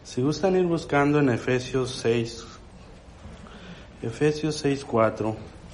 Si gustan ir buscando en Efesios 6:4.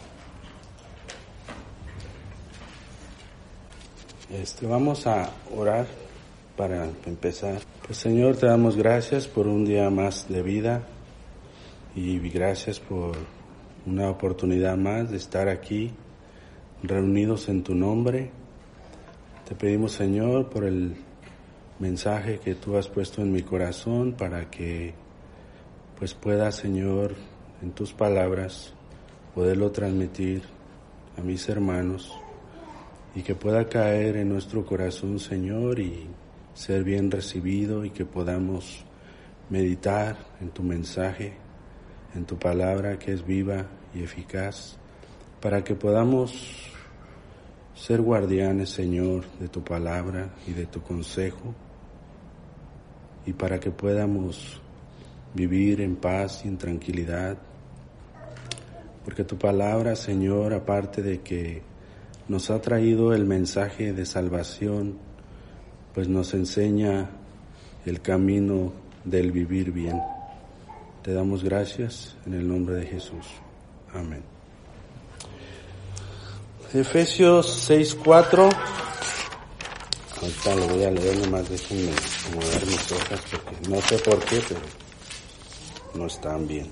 Vamos a orar para empezar. Pues Señor, te damos gracias por un día más de vida y gracias por una oportunidad más de estar aquí reunidos en tu nombre. Te pedimos, Señor, por el mensaje que tú has puesto en mi corazón para que pues pueda, Señor, en tus palabras poderlo transmitir a mis hermanos y que pueda caer en nuestro corazón, Señor, y ser bien recibido y que podamos meditar en tu mensaje, en tu palabra que es viva y eficaz, para que podamos ser guardianes, Señor, de tu palabra y de tu consejo, y para que podamos vivir en paz y en tranquilidad, porque tu palabra, Señor, aparte de que nos ha traído el mensaje de salvación, pues nos enseña el camino del vivir bien. Te damos gracias en el nombre de Jesús. Amén. Efesios 6:4. Ahorita lo voy a leer, nomás déjenme mover mis hojas porque no sé por qué, pero no están bien.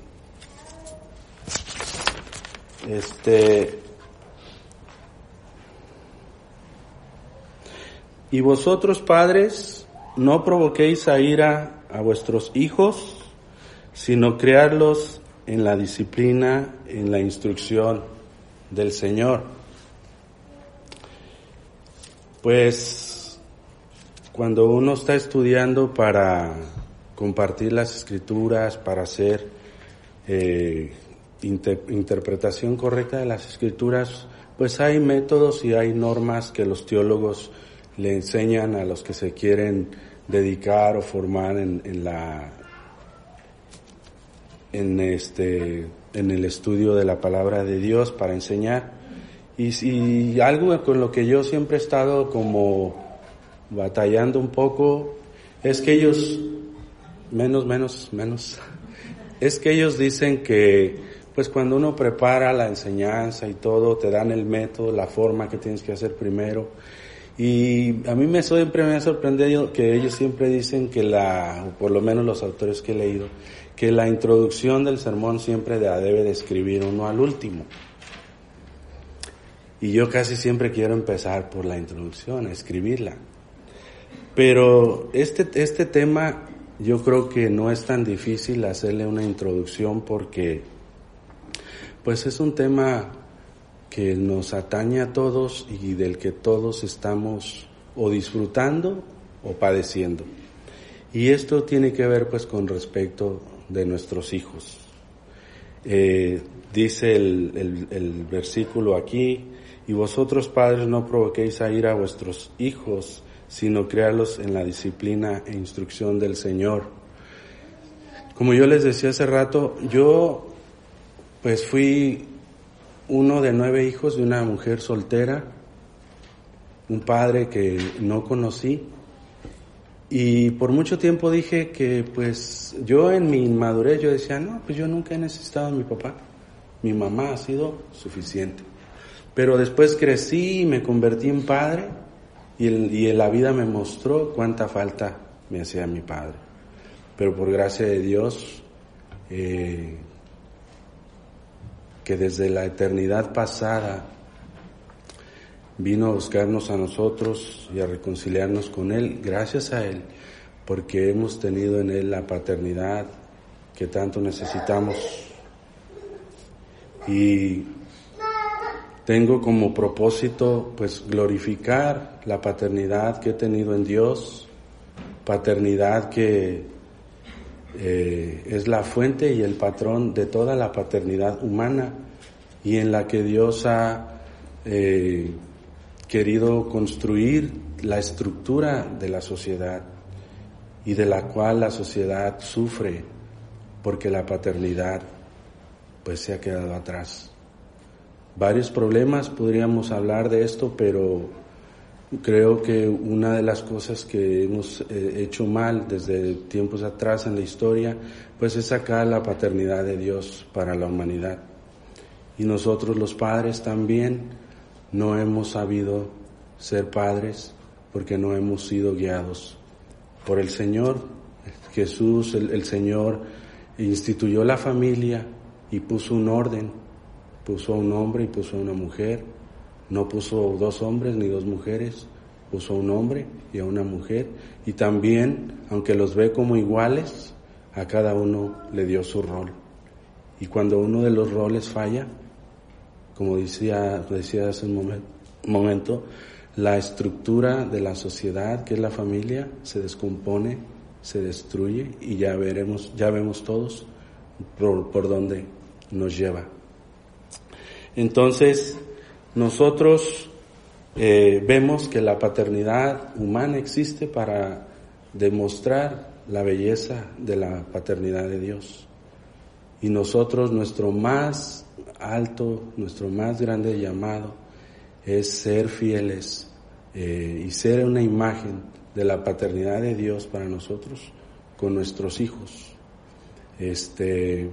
Y vosotros, padres, no provoquéis a ira a vuestros hijos, sino criarlos en la disciplina, en la instrucción del Señor. Pues cuando uno está estudiando para compartir las Escrituras, para hacer interpretación correcta de las Escrituras, pues hay métodos y hay normas que los teólogos le enseñan a los que se quieren dedicar o formar en el estudio de la palabra de Dios para enseñar. Y algo con lo que yo siempre he estado como batallando un poco es que ellos es que ellos dicen que pues cuando uno prepara la enseñanza y todo, te dan el método, la forma que tienes que hacer primero. Y a mí siempre me ha sorprendido que ellos siempre dicen que o por lo menos los autores que he leído, que la introducción del sermón siempre debe de escribir uno al último. Y yo casi siempre quiero empezar por la introducción, a escribirla. Pero este tema yo creo que no es tan difícil hacerle una introducción porque pues es un tema que nos atañe a todos y del que todos estamos o disfrutando o padeciendo. Y esto tiene que ver pues con respecto de nuestros hijos. Dice el versículo aquí: y vosotros, padres, no provoquéis a ira a vuestros hijos, sino criarlos en la disciplina e instrucción del Señor. Como yo les decía hace rato, yo pues fui uno de 9 hijos de una mujer soltera, un padre que no conocí, y por mucho tiempo dije que pues yo en mi inmadurez yo decía, no, pues yo nunca he necesitado a mi papá, mi mamá ha sido suficiente. Pero después crecí y me convertí en padre y la vida me mostró cuánta falta me hacía mi padre. Pero por gracia de Dios, que desde la eternidad pasada vino a buscarnos a nosotros y a reconciliarnos con Él, gracias a Él, porque hemos tenido en Él la paternidad que tanto necesitamos. Y tengo como propósito pues glorificar la paternidad que he tenido en Dios, paternidad que es la fuente y el patrón de toda la paternidad humana y en la que Dios ha querido construir la estructura de la sociedad y de la cual la sociedad sufre porque la paternidad pues se ha quedado atrás. Varios problemas podríamos hablar de esto, pero Creo que una de las cosas que hemos hecho mal desde tiempos atrás en la historia, pues es sacar la paternidad de Dios para la humanidad. Y nosotros los padres también no hemos sabido ser padres porque no hemos sido guiados por el Señor. Jesús, el Señor, instituyó la familia y puso un orden, puso a un hombre y puso a una mujer. No puso 2 hombres ni 2 mujeres, puso a un hombre y a una mujer. Y también, aunque los ve como iguales, a cada uno le dio su rol. Y cuando uno de los roles falla, como decía hace un momento, la estructura de la sociedad, que es la familia, se descompone, se destruye y ya vemos todos por dónde nos lleva. Entonces, nosotros vemos que la paternidad humana existe para demostrar la belleza de la paternidad de Dios. Y nosotros, nuestro más alto, nuestro más grande llamado es ser fieles y ser una imagen de la paternidad de Dios para nosotros con nuestros hijos. Dice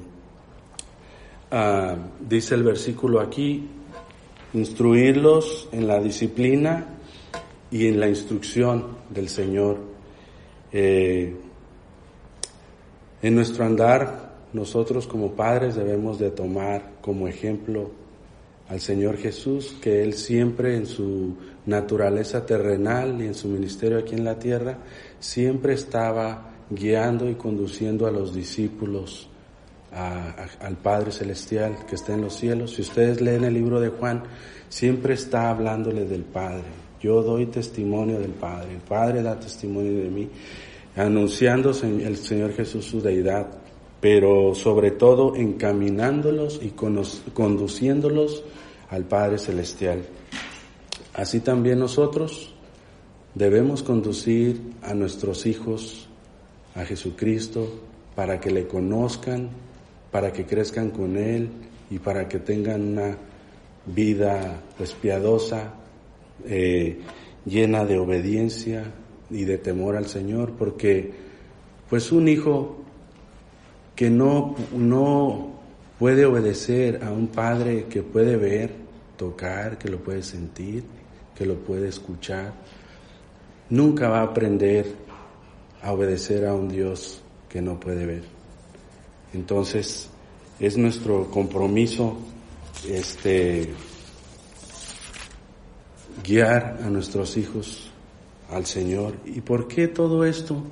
el versículo aquí: instruirlos en la disciplina y en la instrucción del Señor. En nuestro andar, nosotros como padres debemos de tomar como ejemplo al Señor Jesús, que Él siempre en su naturaleza terrenal y en su ministerio aquí en la tierra, siempre estaba guiando y conduciendo a los discípulos al Padre Celestial que está en los cielos. Si ustedes leen el libro de Juan, siempre está hablándole del Padre. Yo doy testimonio del Padre, el Padre da testimonio de mí, anunciándose el Señor Jesús su deidad, pero sobre todo encaminándolos y conduciéndolos al Padre Celestial. Así también nosotros debemos conducir a nuestros hijos a Jesucristo para que le conozcan, para que crezcan con Él y para que tengan una vida pues piadosa, llena de obediencia y de temor al Señor, porque pues un hijo que no puede obedecer a un padre que puede ver, tocar, que lo puede sentir, que lo puede escuchar, nunca va a aprender a obedecer a un Dios que no puede ver. Entonces, es nuestro compromiso guiar a nuestros hijos al Señor. ¿Y por qué todo esto?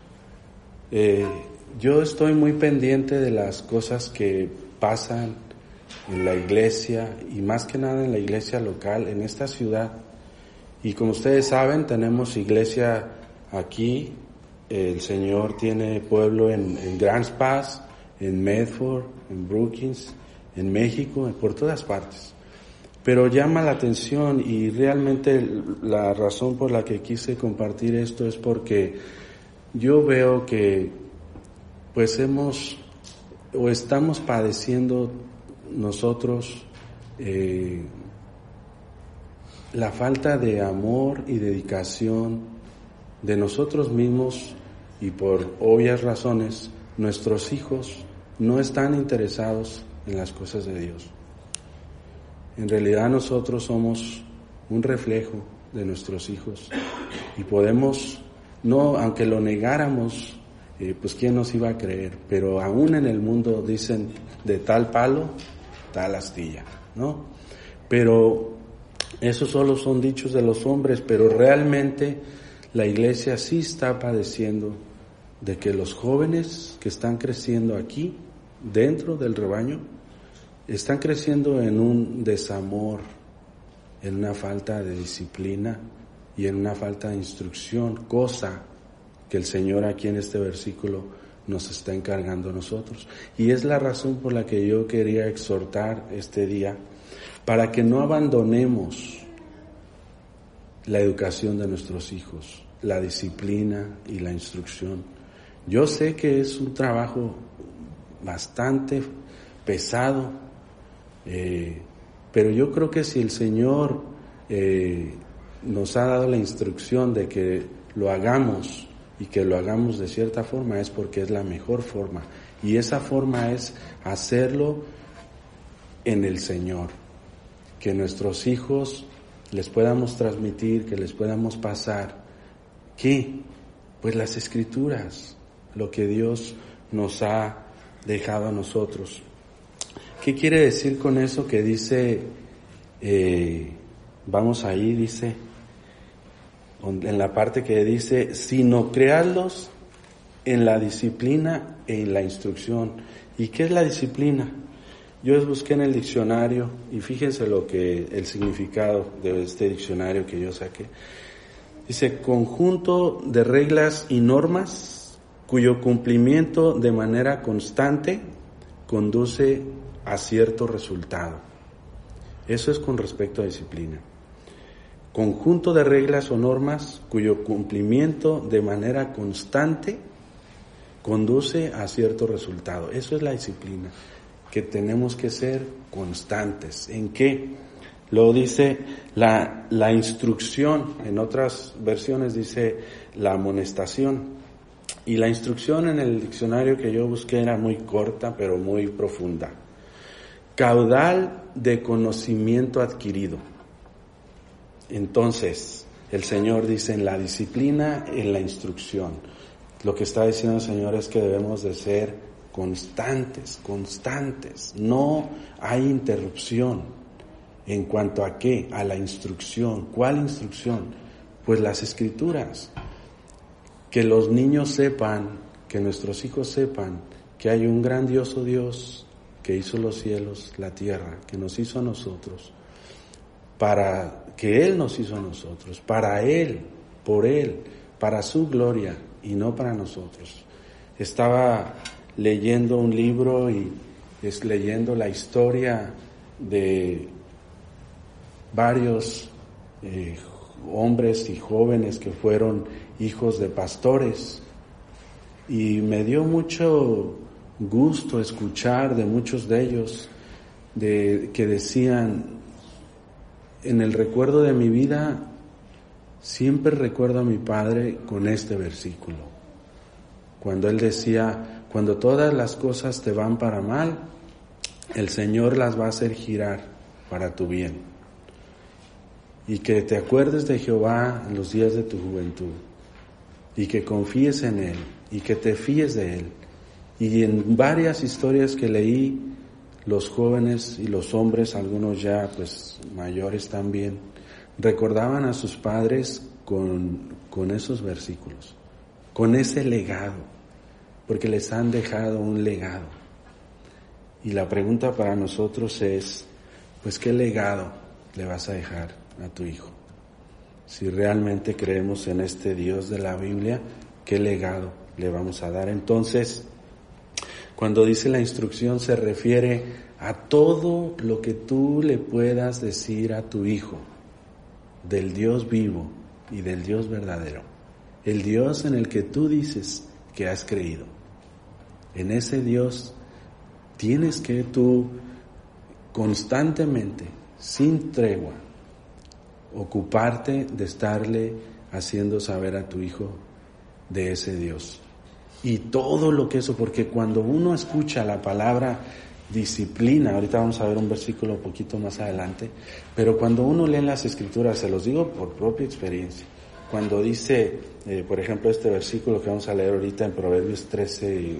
Yo estoy muy pendiente de las cosas que pasan en la iglesia y más que nada en la iglesia local, en esta ciudad. Y como ustedes saben, tenemos iglesia aquí. El Señor tiene pueblo en Grants Pass, en Medford, en Brookings, en México, por todas partes. Pero llama la atención y realmente la razón por la que quise compartir esto es porque yo veo que pues estamos padeciendo nosotros la falta de amor y dedicación de nosotros mismos, y por obvias razones nuestros hijos no están interesados en las cosas de Dios. En realidad nosotros somos un reflejo de nuestros hijos y podemos, no, aunque lo negáramos, pues quién nos iba a creer, pero aún en el mundo dicen de tal palo, tal astilla, ¿no? Pero esos solo son dichos de los hombres, pero realmente la iglesia sí está padeciendo de que los jóvenes que están creciendo aquí, dentro del rebaño, están creciendo en un desamor, en una falta de disciplina y en una falta de instrucción, cosa que el Señor aquí en este versículo nos está encargando a nosotros. Y es la razón por la que yo quería exhortar este día, para que no abandonemos la educación de nuestros hijos, la disciplina y la instrucción. Yo sé que es un trabajo bastante pesado, pero yo creo que si el Señor nos ha dado la instrucción de que lo hagamos y que lo hagamos de cierta forma, es porque es la mejor forma. Y esa forma es hacerlo en el Señor. Que nuestros hijos les podamos transmitir, que les podamos pasar. ¿Qué? Pues las Escrituras, lo que Dios nos ha dejado a nosotros. ¿Qué quiere decir con eso que dice, vamos ahí, dice, en la parte que dice, sino creadlos en la disciplina e en la instrucción? ¿Y qué es la disciplina? Yo busqué en el diccionario y fíjense el significado de este diccionario que yo saqué. Dice, conjunto de reglas y normas cuyo cumplimiento de manera constante conduce a cierto resultado. Eso es con respecto a disciplina. Conjunto de reglas o normas cuyo cumplimiento de manera constante conduce a cierto resultado. Eso es la disciplina, que tenemos que ser constantes. ¿En qué? Luego dice la instrucción, en otras versiones dice la amonestación. Y la instrucción en el diccionario que yo busqué era muy corta, pero muy profunda. Caudal de conocimiento adquirido. Entonces, el Señor dice en la disciplina, en la instrucción. Lo que está diciendo el Señor es que debemos de ser constantes. No hay interrupción. ¿En cuanto a qué? A la instrucción. ¿Cuál instrucción? Pues las Escrituras. Que los niños sepan, que nuestros hijos sepan que hay un grandioso Dios que hizo los cielos, la tierra, que nos hizo a nosotros, que Él nos hizo a nosotros, para Él, por Él, para su gloria y no para nosotros. Estaba leyendo un libro y leyendo la historia de varios hombres y jóvenes que fueron hijos de pastores, y me dio mucho gusto escuchar de muchos de ellos que decían, en el recuerdo de mi vida siempre recuerdo a mi padre con este versículo, cuando él decía, cuando todas las cosas te van para mal, el Señor las va a hacer girar para tu bien. Y que te acuerdes de Jehová en los días de tu juventud, y que confíes en Él, y que te fíes de Él. Y en varias historias que leí, los jóvenes y los hombres, algunos ya pues mayores también, recordaban a sus padres con esos versículos, con ese legado, porque les han dejado un legado. Y la pregunta para nosotros es, pues, ¿qué legado le vas a dejar a tu hijo? Si realmente creemos en este Dios de la Biblia, ¿qué legado le vamos a dar? Entonces, cuando dice la instrucción, se refiere a todo lo que tú le puedas decir a tu hijo del Dios vivo y del Dios verdadero, el Dios en el que tú dices que has creído. En ese Dios tienes que tú constantemente, sin tregua, ocuparte de estarle haciendo saber a tu hijo de ese Dios. Y todo lo que eso, porque cuando uno escucha la palabra disciplina, ahorita vamos a ver un versículo un poquito más adelante, pero cuando uno lee las Escrituras, se los digo por propia experiencia, cuando dice, por ejemplo, este versículo que vamos a leer ahorita en Proverbios 13,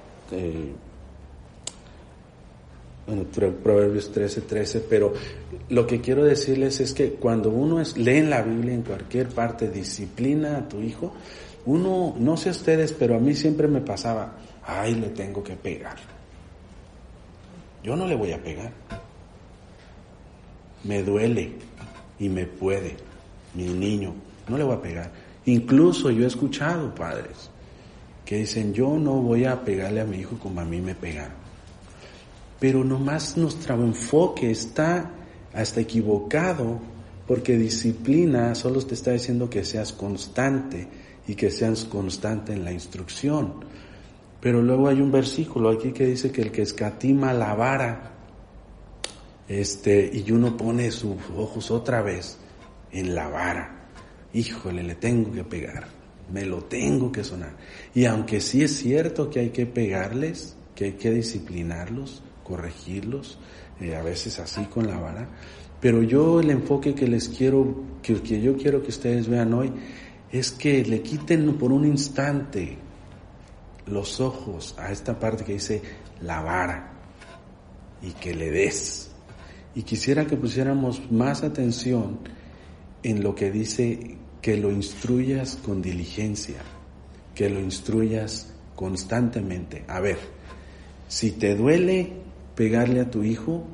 Proverbios 13, pero lo que quiero decirles es que cuando uno lee en la Biblia, en cualquier parte, disciplina a tu hijo, uno, no sé ustedes, pero a mí siempre me pasaba, le tengo que pegar. Yo no le voy a pegar. Me duele y me puede, mi niño, no le voy a pegar. Incluso yo he escuchado padres que dicen, yo no voy a pegarle a mi hijo como a mí me pegaron. Pero nomás nuestro enfoque está hasta equivocado, porque disciplina solo te está diciendo que seas constante y que seas constante en la instrucción. Pero luego hay un versículo aquí que dice que el que escatima la vara, y uno pone sus ojos otra vez en la vara. híjole, le tengo que pegar, me lo tengo que sonar. Y aunque sí es cierto que hay que pegarles, que hay que disciplinarlos, corregirlos, a veces así con la vara, pero yo el enfoque que yo quiero que ustedes vean hoy es que le quiten por un instante los ojos a esta parte que dice la vara y que le des. Y quisiera que pusiéramos más atención en lo que dice que lo instruyas con diligencia, que lo instruyas constantemente. A ver, si te duele pegarle a tu hijo,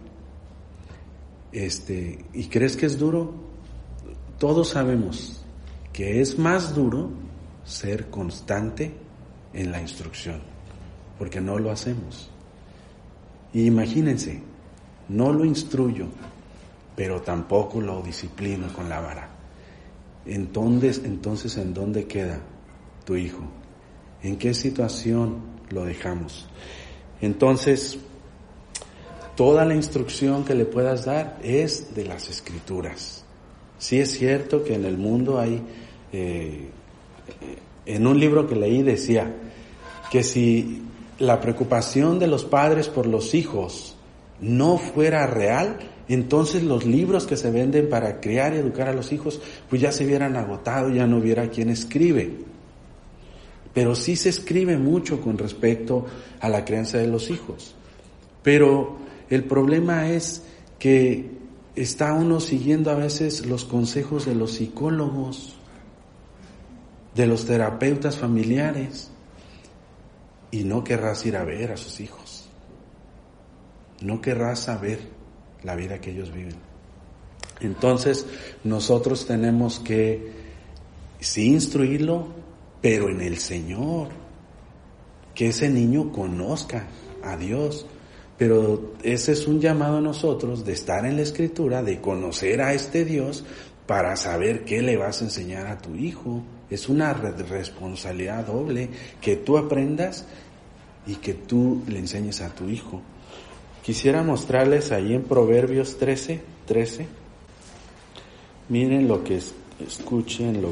y crees que es duro, todos sabemos que es más duro ser constante en la instrucción, porque no lo hacemos. Y imagínense, no lo instruyo, pero tampoco lo disciplino con la vara. Entonces, ¿en dónde queda tu hijo? ¿En qué situación lo dejamos? Entonces, toda la instrucción que le puedas dar es de las Escrituras. Sí es cierto que en el mundo hay, en un libro que leí decía que si la preocupación de los padres por los hijos no fuera real, entonces los libros que se venden para criar y educar a los hijos, pues ya se hubieran agotado, ya no hubiera quien escribe. Pero sí se escribe mucho con respecto a la crianza de los hijos. Pero el problema es que está uno siguiendo a veces los consejos de los psicólogos, de los terapeutas familiares, y no querrás ir a ver a sus hijos. No querrás saber la vida que ellos viven. Entonces, nosotros tenemos que sí instruirlo, pero en el Señor. Que ese niño conozca a Dios. Pero ese es un llamado a nosotros de estar en la Escritura, de conocer a este Dios para saber qué le vas a enseñar a tu hijo. Es una responsabilidad doble, que tú aprendas y que tú le enseñes a tu hijo. Quisiera mostrarles ahí en Proverbios 13. Miren lo que escuchen,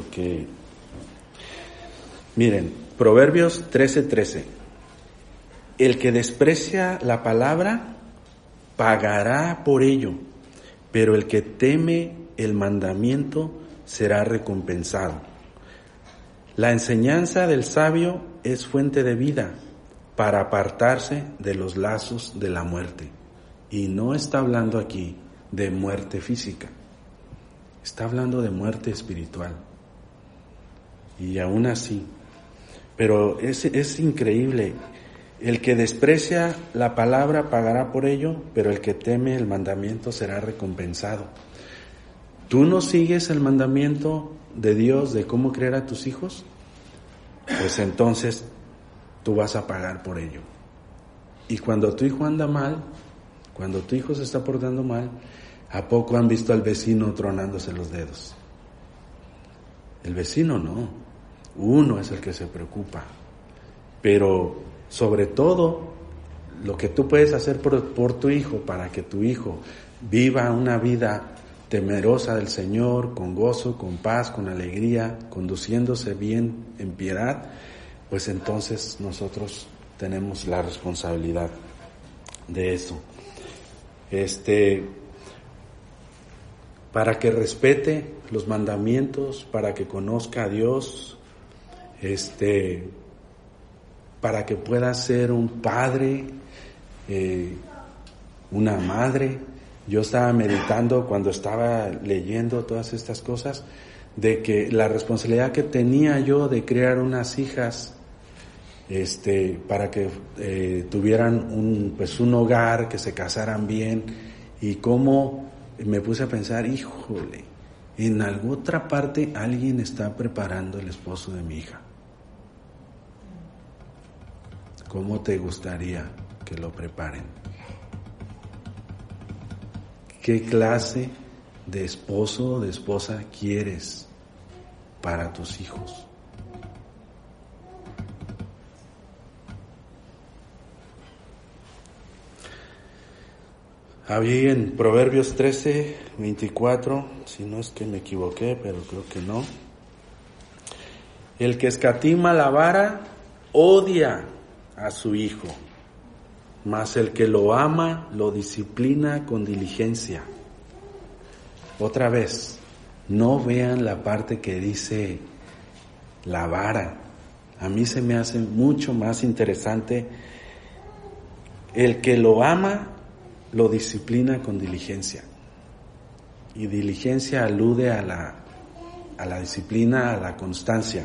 miren, Proverbios 13. El que desprecia la palabra pagará por ello, pero el que teme el mandamiento será recompensado. La enseñanza del sabio es fuente de vida para apartarse de los lazos de la muerte. Y no está hablando aquí de muerte física, está hablando de muerte espiritual. Y aún así, pero es increíble. El que desprecia la palabra pagará por ello, pero el que teme el mandamiento será recompensado. ¿Tú no sigues el mandamiento de Dios de cómo criar a tus hijos? Pues entonces tú vas a pagar por ello. Y cuando tu hijo anda mal, cuando tu hijo se está portando mal, ¿a poco han visto al vecino tronándose los dedos? El vecino no, uno es el que se preocupa. Pero sobre todo, lo que tú puedes hacer por tu hijo, para que tu hijo viva una vida temerosa del Señor, con gozo, con paz, con alegría, conduciéndose bien en piedad, pues entonces nosotros tenemos la responsabilidad de eso. Para que respete los mandamientos, para que conozca a Dios, para que pueda ser un padre, una madre. Yo estaba meditando cuando estaba leyendo todas estas cosas, de que la responsabilidad que tenía yo de criar unas hijas, para que tuvieran un hogar, que se casaran bien, y cómo me puse a pensar, híjole, en alguna otra parte alguien está preparando el esposo de mi hija. ¿Cómo te gustaría que lo preparen? ¿Qué clase de esposo o de esposa quieres para tus hijos? Había en Proverbios 13:24, si no es que me equivoqué, pero creo que no, El que escatima la vara odia a su hijo, mas el que lo ama lo disciplina con diligencia. Otra vez, no vean la parte que dice la vara. A mí se me hace mucho más interesante. El que lo ama lo disciplina con diligencia. Y diligencia alude a la disciplina, a la constancia.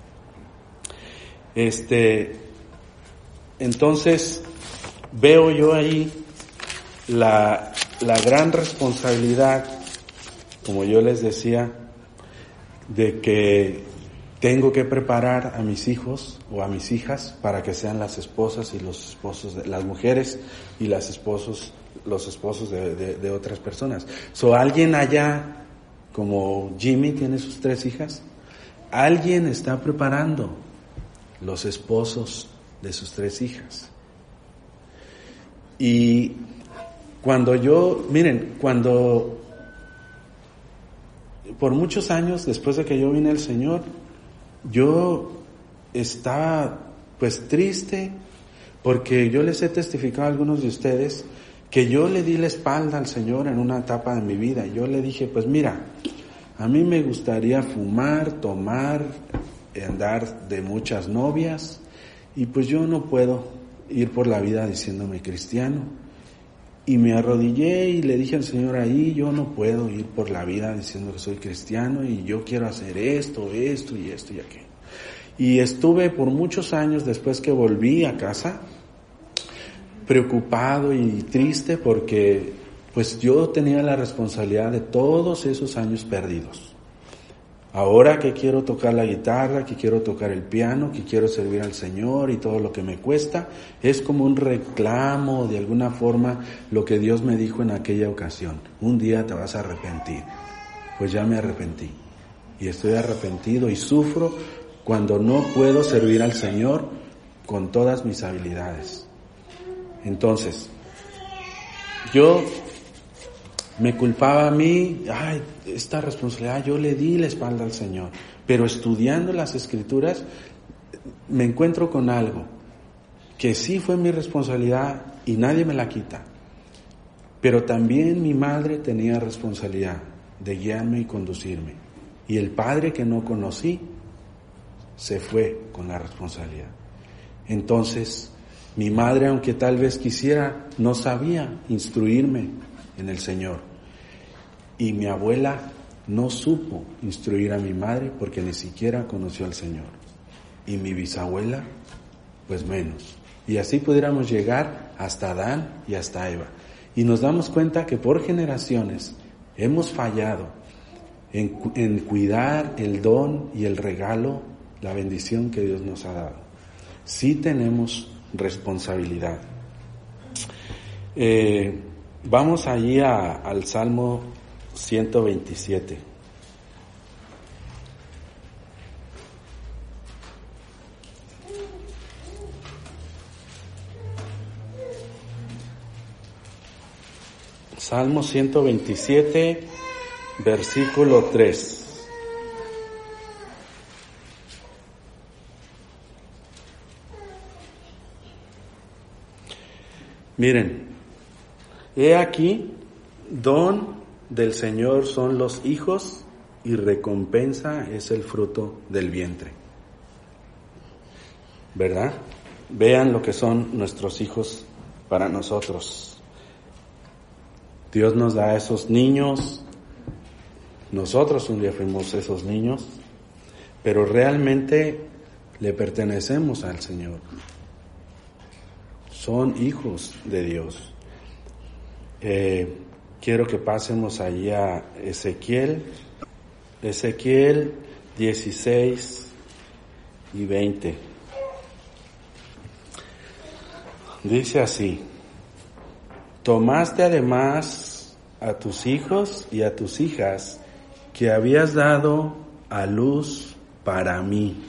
Entonces, veo yo ahí la gran responsabilidad, como yo les decía, de que tengo que preparar a mis hijos o a mis hijas para que sean las esposas y los esposos, las mujeres y los esposos de otras personas. Alguien allá, como Jimmy tiene sus 3 hijas, alguien está preparando los esposos de sus 3 hijas. Y cuando por muchos años después de que yo vine al Señor, yo estaba pues triste, porque yo les he testificado a algunos de ustedes que yo le di la espalda al Señor en una etapa de mi vida. Yo le dije, pues mira, a mí me gustaría fumar, tomar, andar de muchas novias, y pues yo no puedo ir por la vida diciéndome cristiano. Y me arrodillé y le dije al Señor ahí, yo no puedo ir por la vida diciendo que soy cristiano y yo quiero hacer esto y esto y aquello. Y estuve por muchos años después que volví a casa preocupado y triste porque pues yo tenía la responsabilidad de todos esos años perdidos. Ahora que quiero tocar la guitarra, que quiero tocar el piano, que quiero servir al Señor y todo lo que me cuesta, es como un reclamo, de alguna forma, lo que Dios me dijo en aquella ocasión. Un día te vas a arrepentir. Pues ya me arrepentí. Y estoy arrepentido y sufro cuando no puedo servir al Señor con todas mis habilidades. Entonces, yo me culpaba a mí, esta responsabilidad, yo le di la espalda al Señor. Pero estudiando las Escrituras, me encuentro con algo, que sí fue mi responsabilidad y nadie me la quita. Pero también mi madre tenía responsabilidad de guiarme y conducirme. Y el padre que no conocí, se fue con la responsabilidad. Entonces, mi madre, aunque tal vez quisiera, no sabía instruirme en el Señor. Y mi abuela no supo instruir a mi madre porque ni siquiera conoció al Señor. Y mi bisabuela, pues menos. Y así pudiéramos llegar hasta Adán y hasta Eva. Y nos damos cuenta que por generaciones hemos fallado en cuidar el don y el regalo, la bendición que Dios nos ha dado. Sí tenemos responsabilidad. Vamos allí al Salmo 127. Salmo 127, versículo 3. Miren, he aquí, don del Señor son los hijos y recompensa es el fruto del vientre. ¿Verdad? Vean lo que son nuestros hijos para nosotros. Dios nos da a esos niños, nosotros un día fuimos esos niños, pero realmente le pertenecemos al Señor. Son hijos de Dios. Quiero que pasemos allí a Ezequiel 16 y 20. Dice así: tomaste además a tus hijos y a tus hijas que habías dado a luz para mí.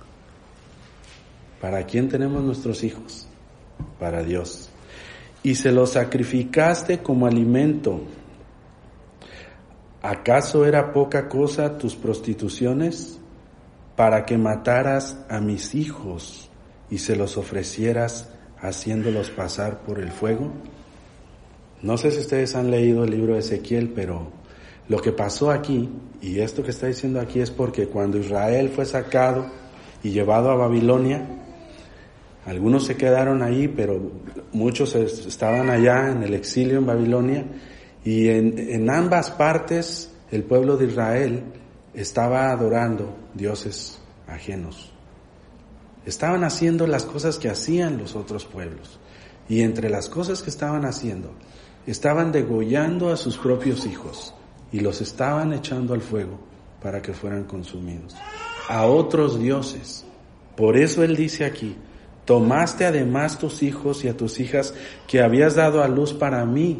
¿Para quién tenemos nuestros hijos? Para Dios. Y se los sacrificaste como alimento. ¿Acaso era poca cosa tus prostituciones? para que mataras a mis hijos y se los ofrecieras haciéndolos pasar por el fuego? No sé si ustedes han leído el libro de Ezequiel, pero lo que pasó aquí, y esto que está diciendo aquí, es porque cuando Israel fue sacado y llevado a Babilonia, algunos se quedaron ahí, pero muchos estaban allá en el exilio en Babilonia, y en ambas partes el pueblo de Israel estaba adorando dioses ajenos. Estaban haciendo las cosas que hacían los otros pueblos, y entre las cosas que estaban haciendo, estaban degollando a sus propios hijos y los estaban echando al fuego para que fueran consumidos. A otros dioses. Por eso él dice aquí, tomaste además tus hijos y a tus hijas que habías dado a luz para mí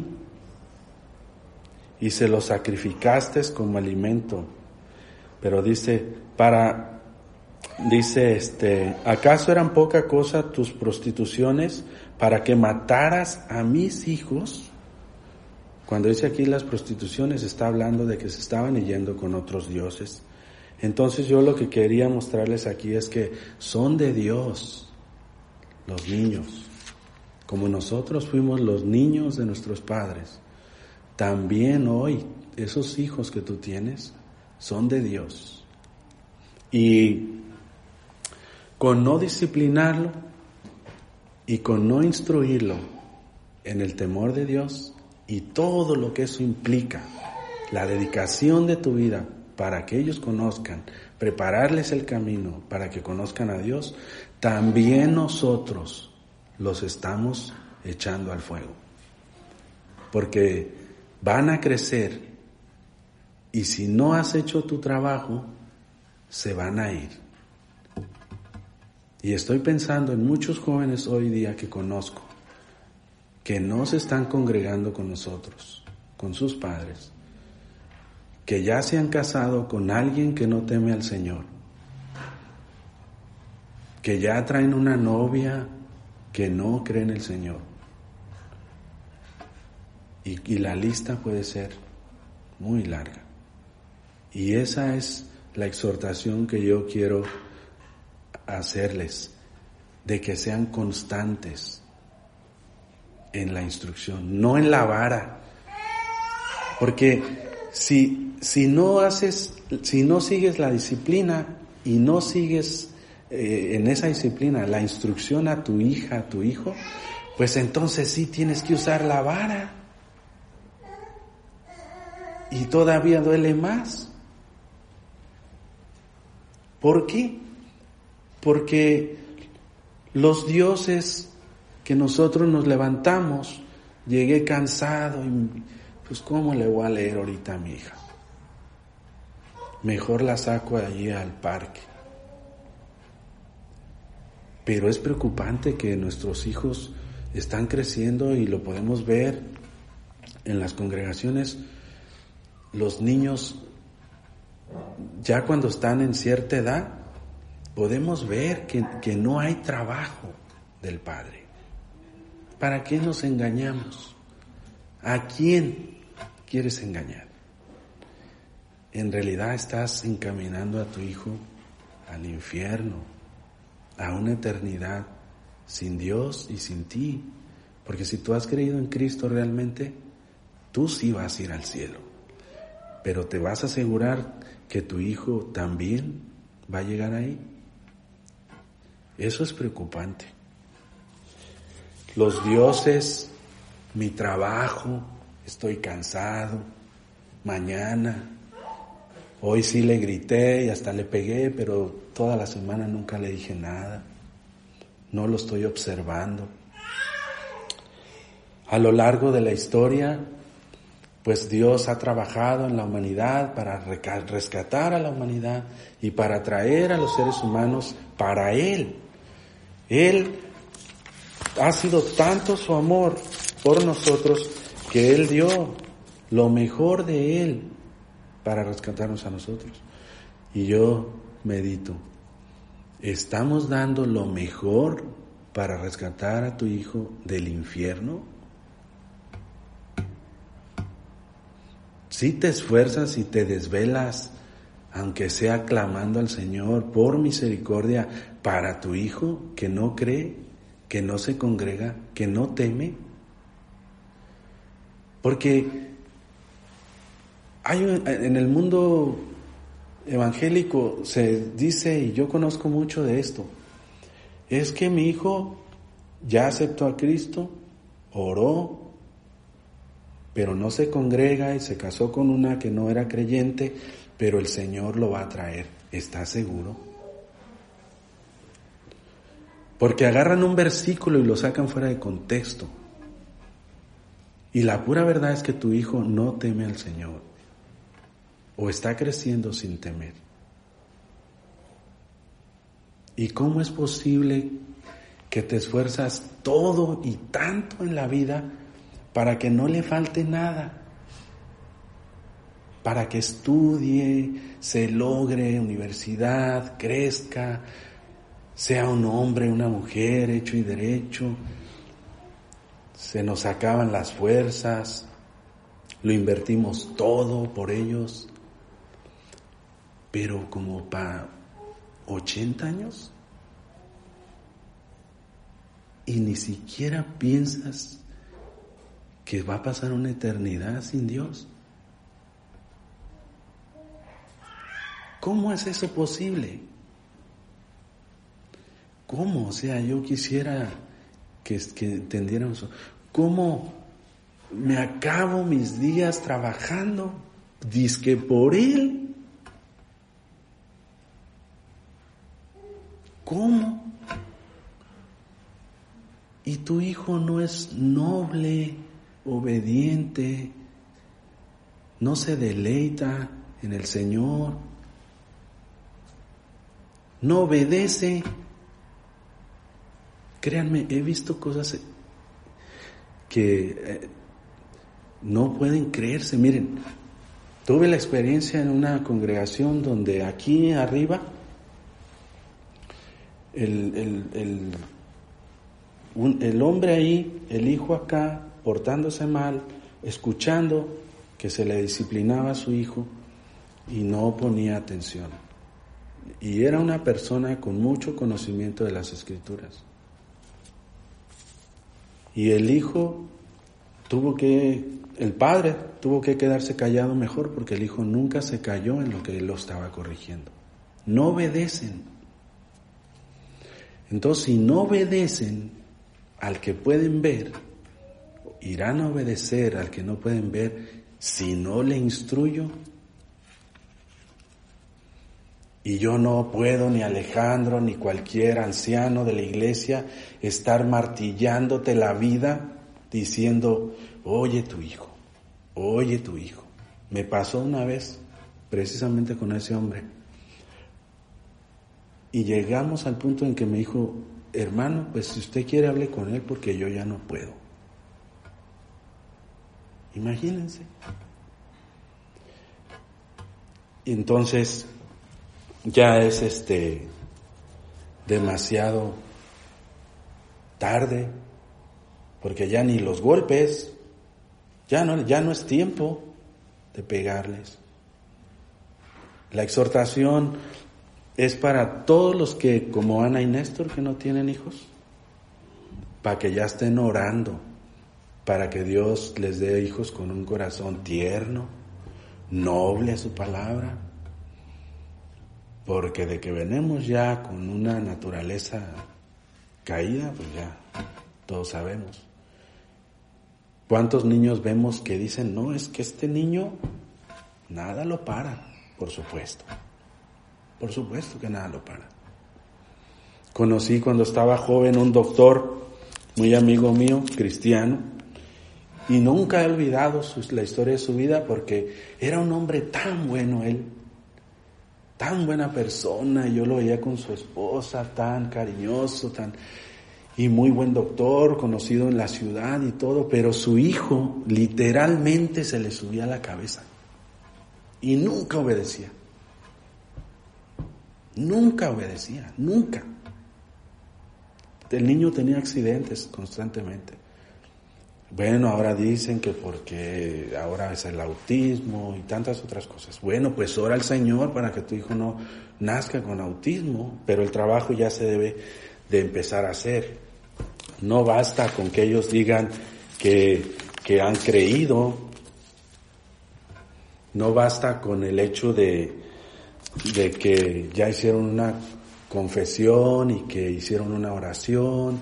y se los sacrificaste como alimento. Pero dice, ¿acaso eran poca cosa tus prostituciones para que mataras a mis hijos? Cuando dice aquí las prostituciones, está hablando de que se estaban yendo con otros dioses. Entonces yo lo que quería mostrarles aquí es que son de Dios los niños, como nosotros fuimos los niños de nuestros padres. También hoy esos hijos que tú tienes son de Dios. Y con no disciplinarlo y con no instruirlo en el temor de Dios y todo lo que eso implica, la dedicación de tu vida para que ellos conozcan, prepararles el camino para que conozcan a Dios, también nosotros los estamos echando al fuego. Porque van a crecer y si no has hecho tu trabajo, se van a ir. Y estoy pensando en muchos jóvenes hoy día que conozco, que no se están congregando con nosotros, con sus padres, que ya se han casado con alguien que no teme al Señor, que ya traen una novia que no cree en el Señor. Y la lista puede ser muy larga. Y esa es la exhortación que yo quiero hacerles, de que sean constantes en la instrucción, no en la vara. Porque si no sigues la disciplina y no sigues en esa disciplina la instrucción a tu hija, a tu hijo, pues entonces sí tienes que usar la vara. Y todavía duele más. ¿Por qué? Porque los dioses que nosotros nos levantamos, llegué cansado y pues ¿cómo le voy a leer ahorita a mi hija? Mejor la saco allí al parque. Pero es preocupante que nuestros hijos están creciendo y lo podemos ver en las congregaciones. Los niños, ya cuando están en cierta edad, podemos ver que no hay trabajo del padre. ¿Para qué nos engañamos? ¿A quién quieres engañar? En realidad estás encaminando a tu hijo al infierno, a una eternidad sin Dios y sin ti. Porque si tú has creído en Cristo realmente, tú sí vas a ir al cielo. Pero ¿te vas a asegurar que tu hijo también va a llegar ahí? Eso es preocupante. Los dioses, mi trabajo, estoy cansado, mañana, hoy sí le grité y hasta le pegué, pero toda la semana nunca le dije nada, no lo estoy observando. A lo largo de la historia, pues Dios ha trabajado en la humanidad para rescatar a la humanidad y para traer a los seres humanos para Él. Él ha sido tanto su amor por nosotros que Él dio lo mejor de Él para rescatarnos a nosotros. Y yo medito, ¿estamos dando lo mejor para rescatar a tu hijo del infierno? ¿Sí te esfuerzas y te desvelas aunque sea clamando al Señor por misericordia para tu hijo que no cree, que no se congrega, que no teme. Porque en el mundo evangélico se dice, y yo conozco mucho de esto, es que mi hijo ya aceptó a Cristo, oró, pero no se congrega y se casó con una que no era creyente, pero el Señor lo va a traer. ¿Estás seguro? Porque agarran un versículo y lo sacan fuera de contexto. Y la pura verdad es que tu hijo no teme al Señor, o está creciendo sin temer. ¿Y cómo es posible que te esfuerzas todo y tanto en la vida para que no le falte nada? Para que estudie, se logre universidad, crezca, sea un hombre, una mujer, hecho y derecho. Se nos acaban las fuerzas, lo invertimos todo por ellos, pero como para 80 años y ni siquiera piensas que va a pasar una eternidad sin Dios. ¿Cómo es eso posible? ¿Cómo? O sea, yo quisiera que entendiéramos. ¿Cómo me acabo mis días trabajando? Dizque por Él. ¿Cómo? Y tu hijo no es noble, obediente, no se deleita en el Señor, no obedece. Créanme, he visto cosas que no pueden creerse. Miren, tuve la experiencia en una congregación donde aquí arriba el hombre ahí, el hijo acá, portándose mal, escuchando que se le disciplinaba a su hijo y no ponía atención. Y era una persona con mucho conocimiento de las Escrituras. Y el padre tuvo que quedarse callado mejor, porque el hijo nunca se calló en lo que él lo estaba corrigiendo. No obedecen. Entonces, si no obedecen al que pueden ver, irán a obedecer al que no pueden ver si no le instruyo. Y yo no puedo, ni Alejandro, ni cualquier anciano de la iglesia, estar martillándote la vida diciendo, oye tu hijo. Me pasó una vez, precisamente con ese hombre. Y llegamos al punto en que me dijo, hermano, pues si usted quiere hable con él porque yo ya no puedo. Imagínense. Y entonces ya es demasiado tarde, porque ya ni los golpes, ya no es tiempo de pegarles. La exhortación es para todos los que, como Ana y Néstor, que no tienen hijos, para que ya estén orando, para que Dios les dé hijos con un corazón tierno, noble a su palabra, porque de que venimos ya con una naturaleza caída, pues ya todos sabemos. ¿Cuántos niños vemos que dicen, no, es que este niño nada lo para? Por supuesto que nada lo para. Conocí cuando estaba joven un doctor, muy amigo mío, cristiano, y nunca he olvidado la historia de su vida, porque era un hombre tan bueno él, tan buena persona. Yo lo veía con su esposa, tan cariñoso, y muy buen doctor, conocido en la ciudad y todo, pero su hijo literalmente se le subía a la cabeza y nunca obedecía. Nunca. El niño tenía accidentes constantemente. Bueno, ahora dicen que porque ahora es el autismo y tantas otras cosas. Bueno, pues ora al Señor para que tu hijo no nazca con autismo, pero el trabajo ya se debe de empezar a hacer. No basta con que ellos digan que han creído, no basta con el hecho de que ya hicieron una confesión y que hicieron una oración.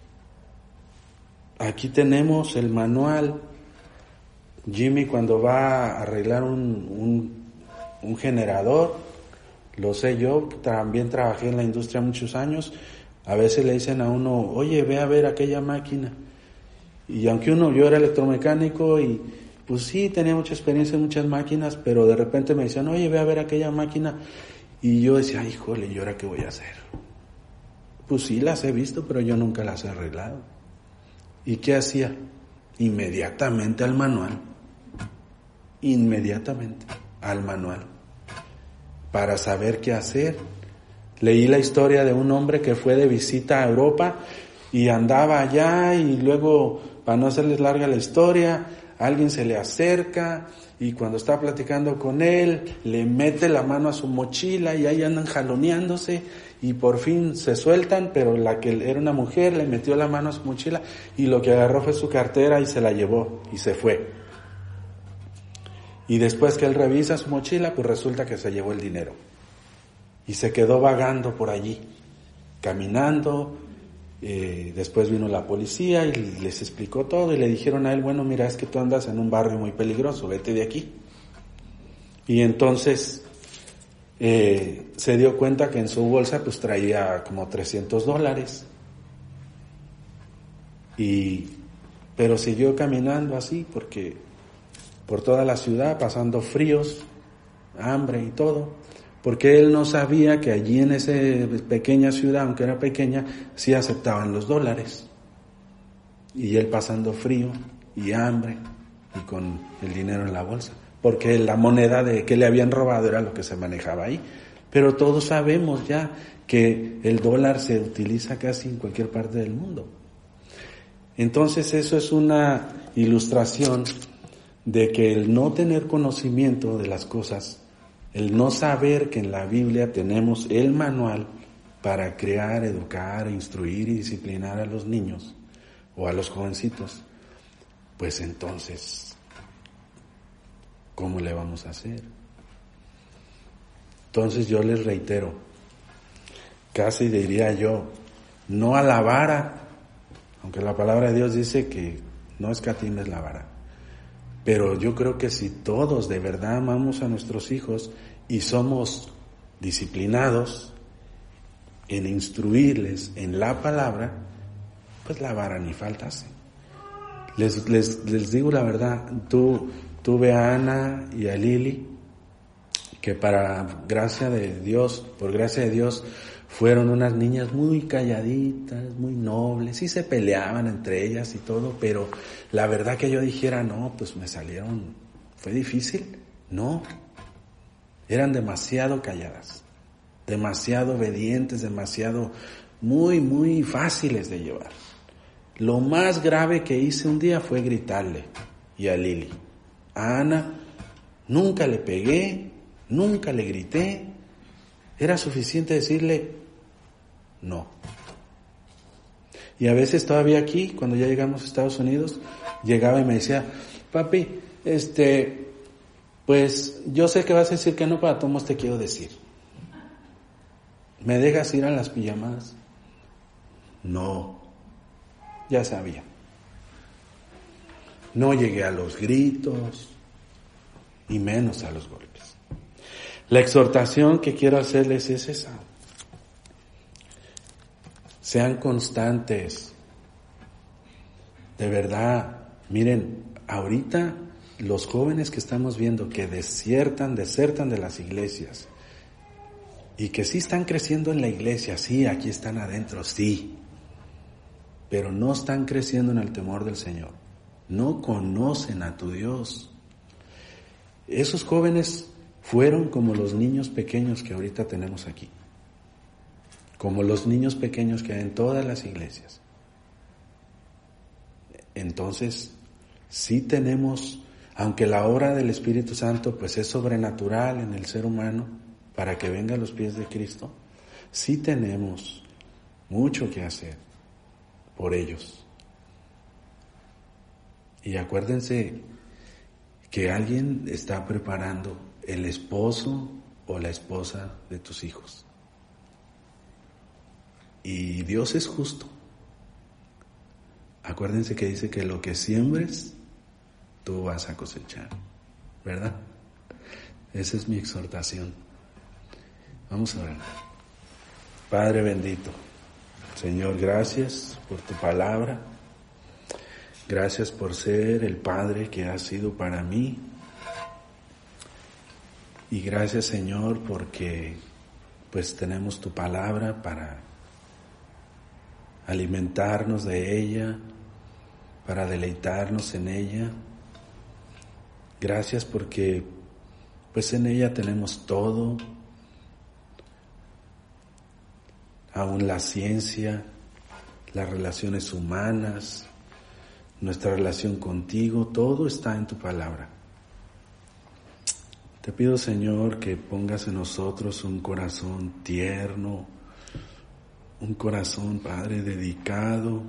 Aquí tenemos el manual. Jimmy, cuando va a arreglar un generador, lo sé yo, también trabajé en la industria muchos años, a veces le dicen a uno, oye, ve a ver aquella máquina. Y aunque yo era electromecánico y pues sí, tenía mucha experiencia en muchas máquinas, pero de repente me decían, oye, ve a ver aquella máquina. Y yo decía, ay, híjole, ¿y ahora qué voy a hacer? Pues sí, las he visto, pero yo nunca las he arreglado. ¿Y qué hacía? Inmediatamente al manual. Inmediatamente al manual. Para saber qué hacer. Leí la historia de un hombre que fue de visita a Europa y andaba allá y luego, para no hacerles larga la historia, alguien se le acerca y cuando está platicando con él, le mete la mano a su mochila y ahí andan jaloneándose y por fin se sueltan, pero la que era una mujer le metió la mano a su mochila y lo que agarró fue su cartera y se la llevó y se fue. Y después que él revisa su mochila, pues resulta que se llevó el dinero. Y se quedó vagando por allí, caminando. Después vino la policía y les explicó todo y le dijeron a él, bueno, mira, es que tú andas en un barrio muy peligroso, vete de aquí. Y entonces se dio cuenta que en su bolsa pues traía como $300. Pero siguió caminando así porque por toda la ciudad, pasando fríos, hambre y todo, porque él no sabía que allí en esa pequeña ciudad, aunque era pequeña, sí aceptaban los dólares. Y él pasando frío y hambre y con el dinero en la bolsa, porque la moneda que le habían robado era lo que se manejaba ahí. Pero todos sabemos ya que el dólar se utiliza casi en cualquier parte del mundo. Entonces eso es una ilustración de que el no tener conocimiento de las cosas, el no saber que en la Biblia tenemos el manual para crear, educar, instruir y disciplinar a los niños o a los jovencitos, pues entonces, ¿cómo le vamos a hacer? Entonces yo les reitero, casi diría yo, no a la vara, aunque la palabra de Dios dice que no escatimes la vara. Pero yo creo que si todos de verdad amamos a nuestros hijos y somos disciplinados en instruirles en la palabra, pues la vara ni falta hace. Les digo la verdad, tuve a Ana y a Lili, que por gracia de Dios, fueron unas niñas muy calladitas, muy nobles, sí se peleaban entre ellas y todo, pero la verdad que yo dijera, no, pues fue difícil, no, eran demasiado calladas, demasiado obedientes, muy, muy fáciles de llevar. Lo más grave que hice un día fue gritarle, y a Lili. A Ana nunca le pegué, nunca le grité, era suficiente decirle no. Y a veces todavía aquí, cuando ya llegamos a Estados Unidos, llegaba y me decía, papi, pues yo sé que vas a decir que no, para todos te quiero decir. ¿Me dejas ir a las pijamadas? No, ya sabía. No llegué a los gritos y menos a los golpes. La exhortación que quiero hacerles es esa. Sean constantes. De verdad, miren, ahorita los jóvenes que estamos viendo que desertan de las iglesias y que sí están creciendo en la iglesia, sí, aquí están adentro, sí, pero no están creciendo en el temor del Señor. No conocen a tu Dios. Esos jóvenes fueron como los niños pequeños que ahorita tenemos aquí. Como los niños pequeños que hay en todas las iglesias. entonces sí tenemos, aunque la obra del Espíritu Santo pues es sobrenatural en el ser humano para que venga a los pies de Cristo, sí tenemos mucho que hacer por ellos. Y acuérdense que alguien está preparando el esposo o la esposa de tus hijos. Y Dios es justo. Acuérdense que dice que lo que siembres, tú vas a cosechar, ¿verdad? Esa es mi exhortación. Vamos a ver. Padre bendito, Señor, gracias por tu palabra. Gracias por ser el Padre que has sido para mí. Y gracias, Señor, porque pues tenemos tu palabra para alimentarnos de ella, para deleitarnos en ella. Gracias porque pues en ella tenemos todo, aún la ciencia, las relaciones humanas, nuestra relación contigo, todo está en tu palabra. Te pido, Señor, que pongas en nosotros un corazón tierno, un corazón, Padre, dedicado,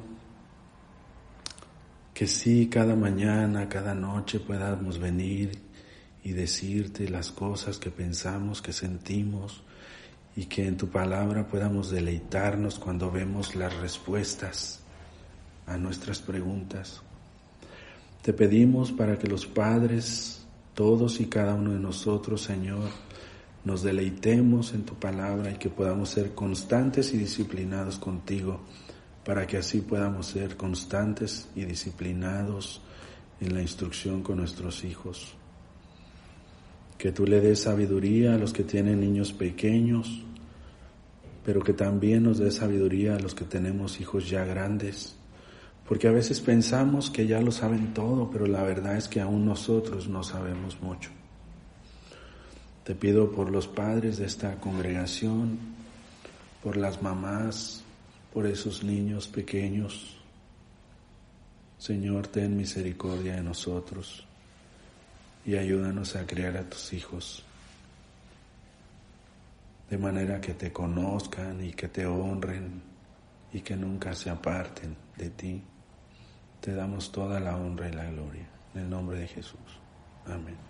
que sí, cada mañana, cada noche podamos venir y decirte las cosas que pensamos, que sentimos, y que en tu palabra podamos deleitarnos cuando vemos las respuestas a nuestras preguntas. Te pedimos para que los padres, todos y cada uno de nosotros, Señor, nos deleitemos en tu palabra y que podamos ser constantes y disciplinados contigo, para que así podamos ser constantes y disciplinados en la instrucción con nuestros hijos. Que tú le des sabiduría a los que tienen niños pequeños, pero que también nos des sabiduría a los que tenemos hijos ya grandes, porque a veces pensamos que ya lo saben todo, pero la verdad es que aún nosotros no sabemos mucho. Te pido por los padres de esta congregación, por las mamás, por esos niños pequeños. Señor, ten misericordia de nosotros y ayúdanos a criar a tus hijos de manera que te conozcan y que te honren y que nunca se aparten de ti. Te damos toda la honra y la gloria. En el nombre de Jesús. Amén.